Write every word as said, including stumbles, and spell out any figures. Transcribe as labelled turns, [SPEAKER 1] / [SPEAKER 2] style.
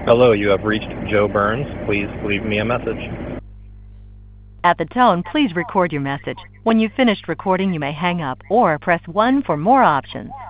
[SPEAKER 1] Hello, you have reached Joe Burns. Please leave me a message.
[SPEAKER 2] At the tone, please record your message. When you've finished recording, you may hang up or press one for more options.